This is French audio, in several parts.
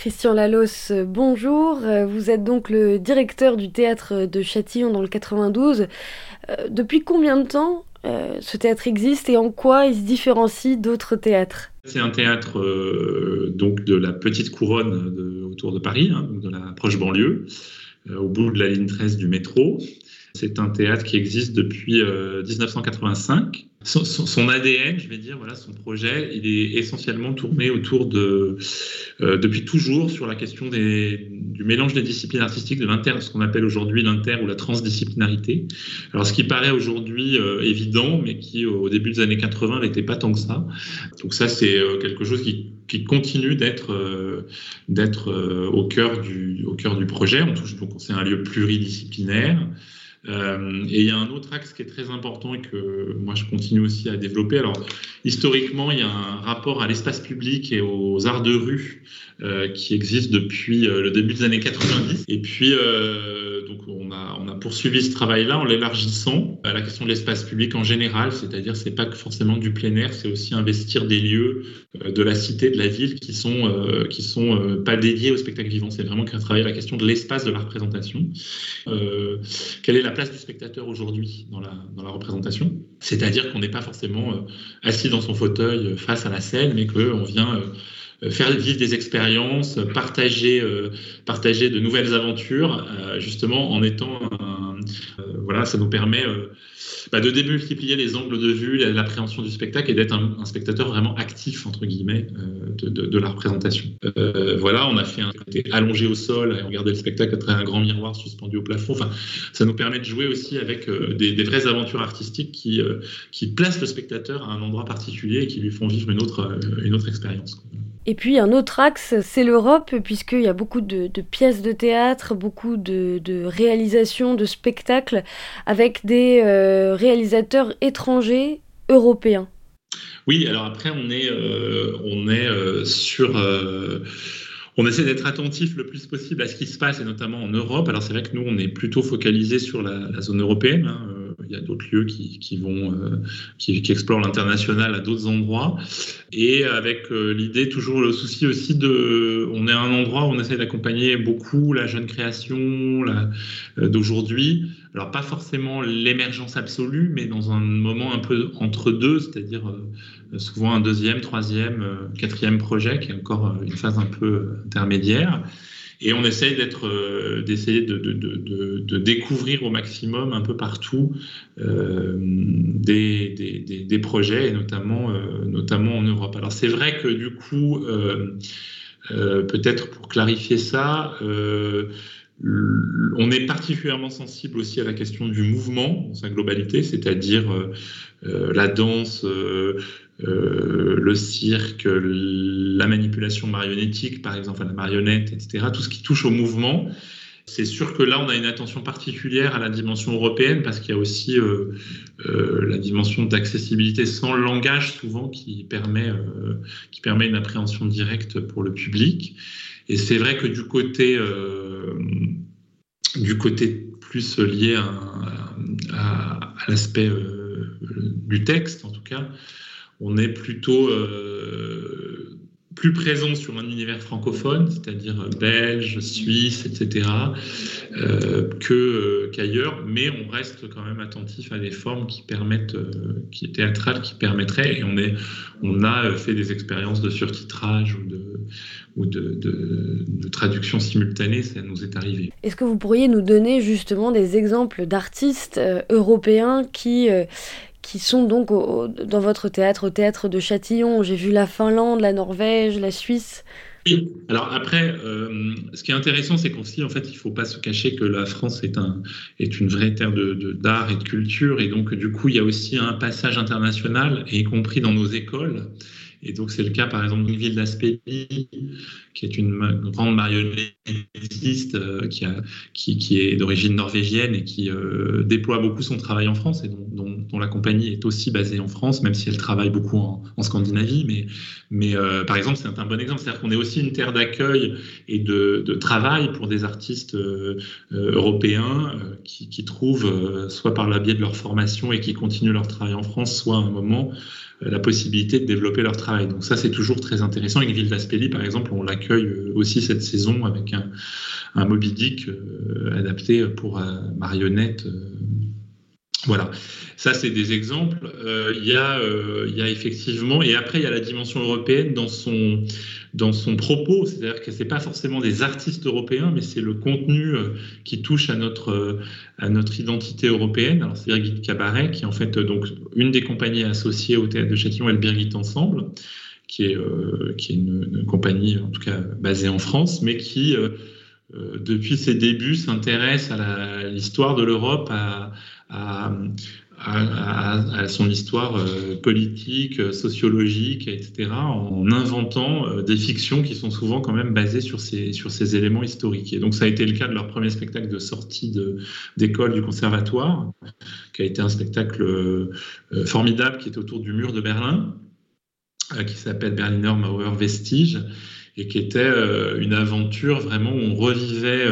Christian Lalos, bonjour. Vous êtes donc le directeur du théâtre de Châtillon dans le 92. Depuis combien de temps ce théâtre existe et en quoi il se différencie d'autres théâtres ? C'est un théâtre donc de la petite couronne autour de Paris, donc de la proche banlieue, au bout de la ligne 13 du métro. C'est un théâtre qui existe depuis 1985. Son ADN, je vais dire, voilà, son projet, il est essentiellement tourné autour depuis toujours sur la question du mélange des disciplines artistiques, de ce qu'on appelle aujourd'hui l'inter ou la transdisciplinarité. Alors, ce qui paraît aujourd'hui évident, mais qui au début des années 80 n'était pas tant que ça. Donc ça, c'est quelque chose qui continue d'être au cœur du projet. Donc c'est un lieu pluridisciplinaire. Et il y a un autre axe qui est très important et que moi je continue aussi à développer. Alors historiquement, il y a un rapport à l'espace public et aux arts de rue qui existe depuis le début des années 90. Et puis donc on a poursuivi ce travail-là en l'élargissant à la question de l'espace public en général, c'est-à-dire c'est pas que forcément du plein air, c'est aussi investir des lieux de la cité, de la ville qui sont pas dédiés au spectacle vivant. C'est vraiment travailler la question de l'espace de la représentation. Quelle est la place du spectateur aujourd'hui dans la représentation? C'est-à-dire qu'on n'est pas forcément assis dans son fauteuil face à la scène, mais qu'on vient faire vivre des expériences, partager de nouvelles aventures, justement en étant voilà, ça nous permet de démultiplier les angles de vue, l'appréhension du spectacle et d'être un spectateur vraiment actif entre guillemets de la représentation. Voilà, on a fait un côté allongé au sol et on regardait le spectacle à travers un grand miroir suspendu au plafond. Enfin, ça nous permet de jouer aussi avec des vraies aventures artistiques qui placent le spectateur à un endroit particulier et qui lui font vivre une autre expérience. Et puis un autre axe, c'est l'Europe, puisqu'il y a beaucoup de pièces de théâtre, beaucoup de réalisations, de spectacles, avec des réalisateurs étrangers européens. Oui, alors après, on essaie d'être attentif le plus possible à ce qui se passe, et notamment en Europe. Alors c'est vrai que nous, on est plutôt focalisé sur la zone européenne. Il y a d'autres lieux qui explorent l'international à d'autres endroits. Et avec l'idée, toujours le souci aussi on est à un endroit où on essaie d'accompagner beaucoup la jeune création d'aujourd'hui. Alors pas forcément l'émergence absolue, mais dans un moment un peu entre deux, c'est-à-dire souvent un deuxième, troisième, quatrième projet qui est encore une phase un peu intermédiaire. Et on essaye d'essayer de découvrir au maximum un peu partout des projets, et notamment en Europe. Alors c'est vrai que du coup, peut-être pour clarifier ça, on est particulièrement sensible aussi à la question du mouvement dans sa globalité, c'est-à-dire la danse, le cirque, la manipulation marionnettique, par exemple, la marionnette, etc., tout ce qui touche au mouvement. C'est sûr que là, on a une attention particulière à la dimension européenne parce qu'il y a aussi la dimension d'accessibilité sans langage, souvent, qui permet une appréhension directe pour le public. Et c'est vrai que du côté plus lié à l'aspect du texte, en tout cas, on est plutôt plus présent sur un univers francophone, c'est-à-dire belge, suisse, etc., qu'ailleurs, mais on reste quand même attentif à des formes théâtrales qui permettraient, et on a fait des expériences de surtitrage ou de traduction simultanée, ça nous est arrivé. Est-ce que vous pourriez nous donner justement des exemples d'artistes européens qui sont donc dans votre théâtre, au théâtre de Châtillon? J'ai vu la Finlande, la Norvège, la Suisse. Oui. Alors après, ce qui est intéressant, c'est qu'aussi, en fait, il ne faut pas se cacher que la France est une vraie terre d'art et de culture, et donc du coup, il y a aussi un passage international, y compris dans nos écoles. Et donc, c'est le cas, par exemple, d'une ville d'Aspélie, qui est une grande marionnettiste qui est d'origine norvégienne et qui déploie beaucoup son travail en France et dont la compagnie est aussi basée en France, même si elle travaille beaucoup en Scandinavie. Mais par exemple, c'est un bon exemple. C'est-à-dire qu'on est aussi une terre d'accueil et de travail pour des artistes européens qui trouvent, soit par le biais de leur formation et qui continuent leur travail en France, soit à un moment la possibilité de développer leur travail. Donc ça, c'est toujours très intéressant. Avec Ville d'Aspélie, par exemple, on l'accueille aussi cette saison avec un Moby Dick adapté pour marionnette. Voilà, ça c'est des exemples. Il y a effectivement, et après il y a la dimension européenne dans son propos, c'est-à-dire que c'est pas forcément des artistes européens, mais c'est le contenu qui touche à notre identité européenne. Alors c'est Birgit Cabaret qui est en fait donc une des compagnies associées au Théâtre de Châtillon et le Birgit Ensemble, qui est une compagnie en tout cas basée en France, mais qui depuis ses débuts s'intéresse à l'histoire de l'Europe, à son histoire politique, sociologique, etc., en inventant des fictions qui sont souvent quand même basées sur ces éléments historiques. Et donc ça a été le cas de leur premier spectacle de sortie d'école du conservatoire, qui a été un spectacle formidable, qui est autour du mur de Berlin, qui s'appelle Berliner Mauer Vestige, et qui était une aventure vraiment où on revivait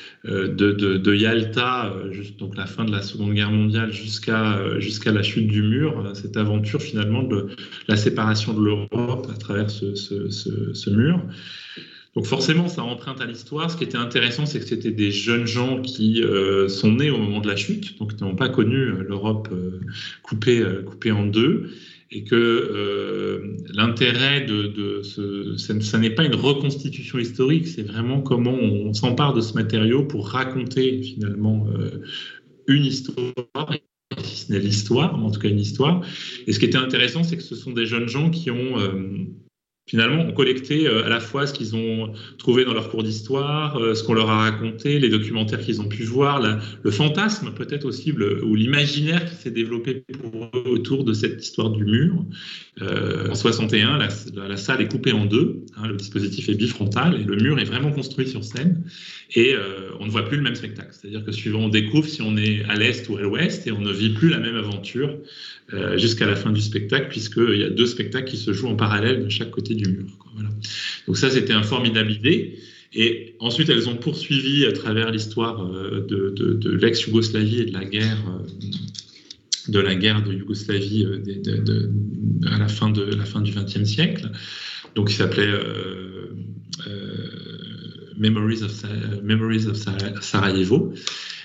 de Yalta, donc la fin de la Seconde Guerre mondiale, jusqu'à la chute du mur, cette aventure finalement de la séparation de l'Europe à travers ce mur. Donc forcément, ça emprunte à l'histoire. Ce qui était intéressant, c'est que c'était des jeunes gens qui sont nés au moment de la chute, donc n'ont pas connu l'Europe coupée en deux. Et que l'intérêt ça n'est pas une reconstitution historique, c'est vraiment comment on s'empare de ce matériau pour raconter finalement une histoire, si ce n'est l'histoire, mais en tout cas une histoire. Et ce qui était intéressant, c'est que ce sont des jeunes gens qui ont finalement collecté à la fois ce qu'ils ont trouvé dans leur cours d'histoire, ce qu'on leur a raconté, les documentaires qu'ils ont pu voir, le fantasme peut-être aussi, ou l'imaginaire qui s'est développé pour eux autour de cette histoire du mur. En 61, la salle est coupée en deux, le dispositif est bifrontal et le mur est vraiment construit sur scène et on ne voit plus le même spectacle. C'est-à-dire que suivant on découvre si on est à l'est ou à l'ouest et on ne vit plus la même aventure jusqu'à la fin du spectacle, puisqu'il y a deux spectacles qui se jouent en parallèle de chaque côté du mur. Voilà. Donc ça, c'était une formidable idée. Et ensuite, elles ont poursuivi à travers l'histoire de l'ex-Yougoslavie et de la guerre de Yougoslavie à la fin du XXe siècle. Donc, il s'appelait Memories of Sarajevo.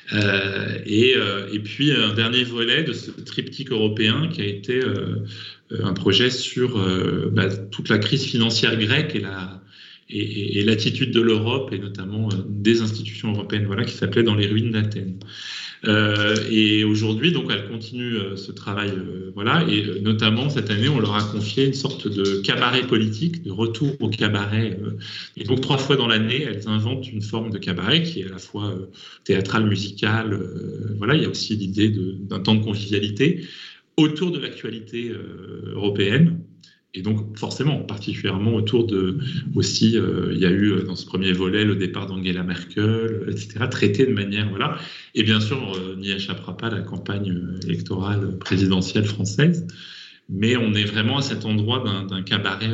Et puis un dernier volet de ce triptyque européen qui a été un projet sur toute la crise financière grecque et l'attitude de l'Europe et notamment des institutions européennes, voilà, qui s'appelait Dans les ruines d'Athènes. Et aujourd'hui, donc, elle continue ce travail, voilà, et notamment cette année, on leur a confié une sorte de cabaret politique, de retour au cabaret. Et donc 3 fois dans l'année, elles inventent une forme de cabaret qui est à la fois théâtrale, musicale. Voilà, il y a aussi l'idée d'un temps de convivialité autour de l'actualité européenne. Et donc, forcément, particulièrement autour aussi, il y a eu dans ce premier volet le départ d'Angela Merkel, etc., traité de manière, voilà. Et bien sûr, on n'y échappera pas, la campagne électorale présidentielle française. Mais on est vraiment à cet endroit d'un cabaret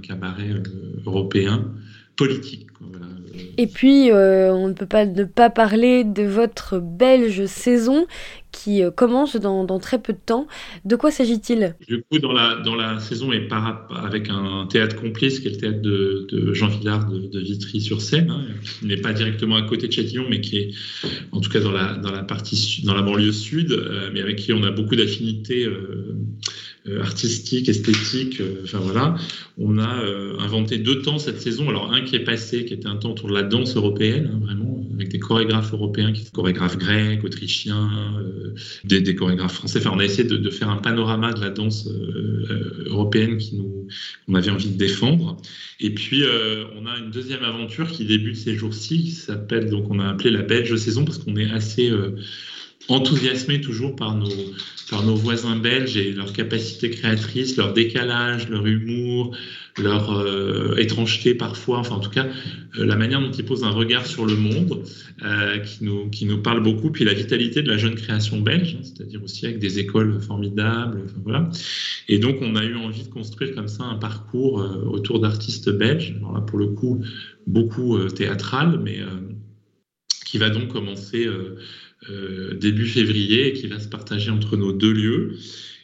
européen politique. Voilà. Et puis, on ne peut pas ne pas parler de votre belge saison qui commence dans très peu de temps. De quoi s'agit-il ? Du coup, dans la saison est avec un théâtre complice, qui est le théâtre de Jean Villard de Vitry-sur-Seine, qui n'est pas directement à côté de Châtillon, mais qui est en tout cas dans la banlieue sud, mais avec qui on a beaucoup d'affinités artistiques, esthétiques. Enfin voilà, on a inventé 2 temps cette saison. Alors un qui est passé, qui était un temps autour de la danse européenne, vraiment, avec des chorégraphes européens, chorégraphes grecs, autrichiens, des chorégraphes français. Enfin, on a essayé de faire un panorama de la danse européenne qu'on avait envie de défendre. Et puis, on a une deuxième aventure qui débute ces jours-ci, qui s'appelle, donc on a appelé la belge saison, parce qu'on est assez enthousiasmé toujours par nos voisins belges et leur capacité créatrice, leur décalage, leur humour, leur étrangeté parfois, enfin en tout cas la manière dont ils posent un regard sur le monde qui nous parle beaucoup, puis la vitalité de la jeune création belge, c'est-à-dire aussi avec des écoles formidables, enfin, voilà. Et donc on a eu envie de construire comme ça un parcours autour d'artistes belges, alors là pour le coup beaucoup théâtral, mais qui va donc commencer début février et qui va se partager entre nos 2 lieux.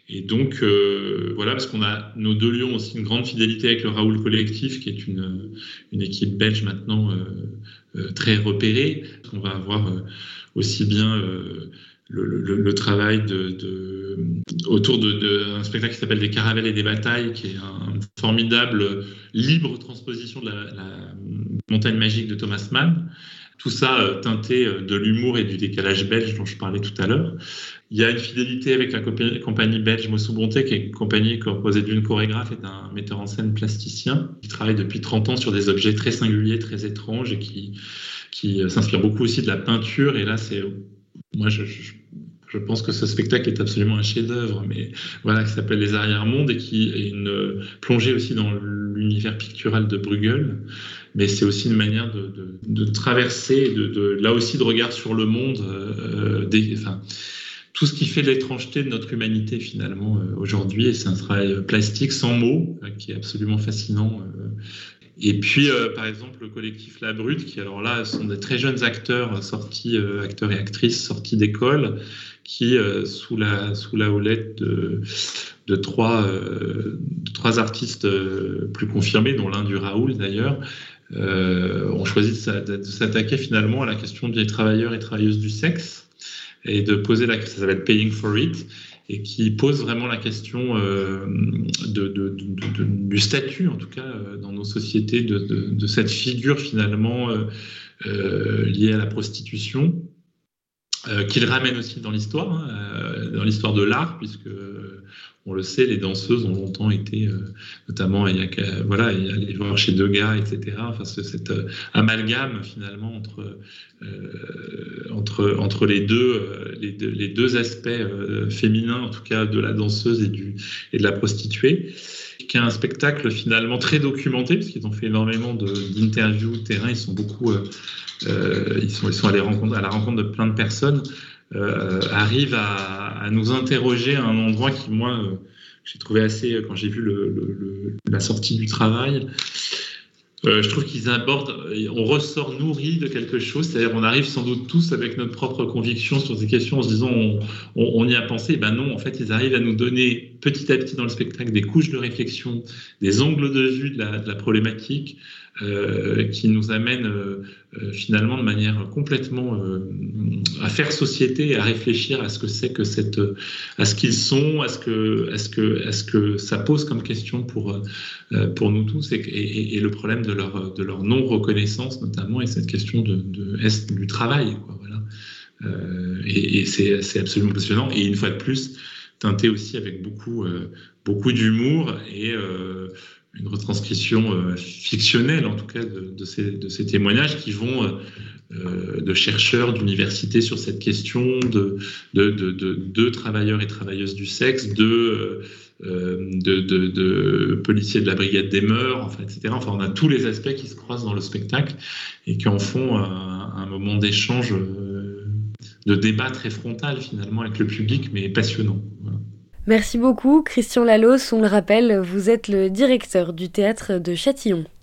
Et donc, voilà, parce qu'on a nos deux lions aussi une grande fidélité avec le Raoul Collectif, qui est une équipe belge maintenant très repérée. On va avoir aussi bien le travail autour d'un spectacle qui s'appelle Des caravelles et des batailles, qui est une formidable libre transposition de la montagne magique de Thomas Mann. Tout ça teinté de l'humour et du décalage belge dont je parlais tout à l'heure. Il y a une fidélité avec la compagnie belge Mossou Bonté, qui est une compagnie composée d'une chorégraphe et d'un metteur en scène plasticien, qui travaille depuis 30 ans sur des objets très singuliers, très étranges, et qui s'inspire beaucoup aussi de la peinture. Et là, moi, je pense que ce spectacle est absolument un chef-d'œuvre, mais voilà, qui s'appelle Les Arrière-Mondes et qui est une plongée aussi dans l'univers pictural de Bruegel. Mais c'est aussi une manière de traverser, là aussi de regard sur le monde, tout ce qui fait l'étrangeté de notre humanité finalement aujourd'hui. Et c'est un travail plastique sans mots qui est absolument fascinant. Et puis, par exemple, le collectif La Brute, qui alors là sont des très jeunes acteurs acteurs et actrices sortis d'école, qui sous la houlette de trois artistes plus confirmés, dont l'un du Raoul d'ailleurs, ont choisi de s'attaquer finalement à la question des travailleurs et travailleuses du sexe et de poser ça s'appelle Paying for It, et qui pose vraiment la question du statut, en tout cas dans nos sociétés, de cette figure finalement liée à la prostitution, qu'il ramène aussi dans l'histoire, dans l'histoire de l'art, puisque on le sait, les danseuses ont longtemps été, notamment il y a les voir chez Degas, etc. Enfin, cet amalgame finalement entre les deux aspects féminins, en tout cas de la danseuse et de la prostituée, qui est un spectacle finalement très documenté, parce qu'ils ont fait énormément d'interviews terrain. Ils sont beaucoup, ils sont allés à la rencontre de plein de personnes. Arrive à nous interroger à un endroit qui, moi, j'ai trouvé assez, quand j'ai vu la sortie du travail, je trouve qu'ils abordent, on ressort nourri de quelque chose, c'est-à-dire on arrive sans doute tous avec notre propre conviction sur ces questions en se disant on y a pensé. Ben non, en fait ils arrivent à nous donner petit à petit dans le spectacle des couches de réflexion, des angles de vue de la problématique, qui nous amènent finalement de manière complètement à faire société et à réfléchir à ce que c'est que à ce qu'ils sont, à ce que ça pose comme question pour nous tous, et le problème de leur non-reconnaissance notamment, et cette question du travail, quoi, voilà. Et c'est absolument passionnant, et une fois de plus teinté aussi avec beaucoup d'humour et une retranscription fictionnelle, en tout cas, de ces témoignages qui vont de chercheurs d'université sur cette question de travailleurs et travailleuses du sexe, de policiers de la brigade des mœurs, enfin, etc. Enfin, on a tous les aspects qui se croisent dans le spectacle et qui en font un moment d'échange, de débat très frontal finalement avec le public, mais passionnant. Voilà. Merci beaucoup, Christian Lalos. On le rappelle, vous êtes le directeur du théâtre de Châtillon.